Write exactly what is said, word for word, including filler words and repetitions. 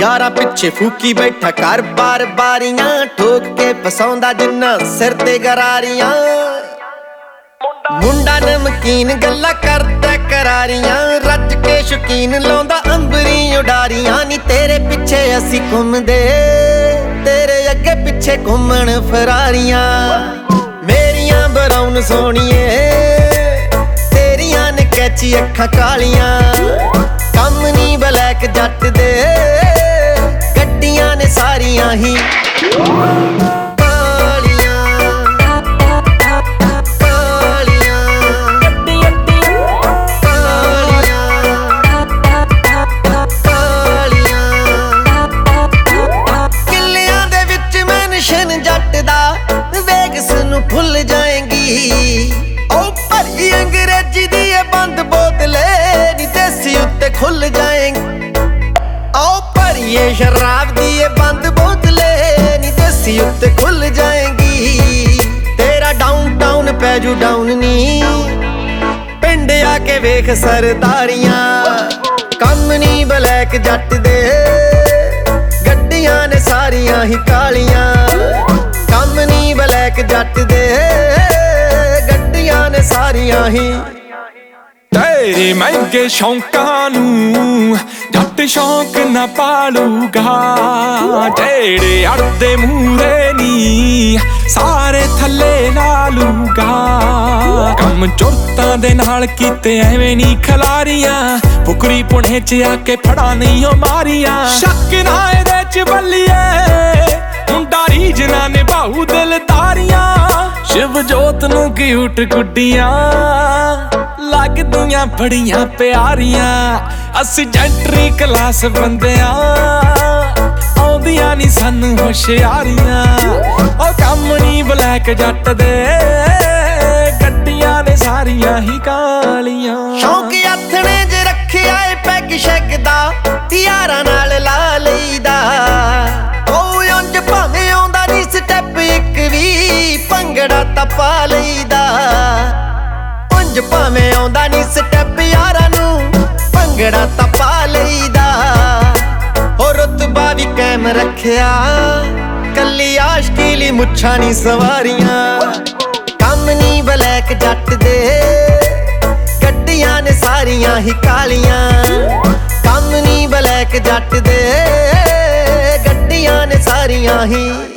यारा पिछे फूकी बैठा कर बार बारियां, ठोक के फसाउंदा जिन्ना सिर ते गरारियां। मुंडा नमकीन गल्ला करदा करारियां, रज के शौकीन लाउंदा अंबरी उडारियां। नी तेरे पिछे असी घुमदे, तेरे अगे पिछे घुमण फरारियां। मेरियां ब्राउन सोहणिए, तेरियां ने कैची अखां कालियां। कम नी ब्लैक जट दे, गड्डियां ने सारियां ही कालियां कालियां कालियां कालियां। किल्लियां दे विच मैनशन जट दा, वेगस नूं भुल जाएंगी। ओ भरी अंग्रेजी दी ए बंद बोतले, नी देसी उत्ते खुल जाएंगी। आओ भरिए शराब दी ए बंद बोतले, नी देसी उत्ते खुल जाएंगी। तेरा डाउन टाउन पैजू डाउन नी, पिंड आके वेख सरदारियां। कम नी ब्लैक जट दे, गड्डियां ने सारियां ही कालियां। कम नी ब्लैक जट दे, गड्डियां ने सारियां ही। तेरे महंगे शौकां नूं जट शौक ना पालूगा, जेड़े अड़दे मूरे नी सारे थल्ले ला लूगा। कम चुरतां दे नाल कीते एवें नी खलारियां, फुकरी पुणे च आके फड़ा नहीं ओ मारियां। शक ना एदे च बल्लिए, मुंडा रीजना ने बाहू दिल तारियां। शिव जोत नूं की उठ गुड्डियां, लगदियां बड़ियां प्यारियां। असी जैंटरी क्लास बंदियां, आउंदियां नी सानू होशियारियां। ओ कम नी ब्लैक जट दे, गड्डियां ने सारियां ही कालियां। शौक अथने ज रखिया ए पैग शैग दा, यारां नाल ला लईदा। ओ उंज भावें आउंदा नी स्टैप इक वी, भंगड़ा तां पा लईदा। उंज भावें आउंदा नी स्टैप यारां नूं, भंगड़ा तां पा लईदा। ओ रुतबा भी कायम रखिया, कल्ली आशकी लई मुच्छां नी सवारियां। कम नी ब्लैक जट दे, गड्डियां ने सारियां ही कालियां। कम नी ब्लैक जट दे, गड्डियां ने सारियां ही।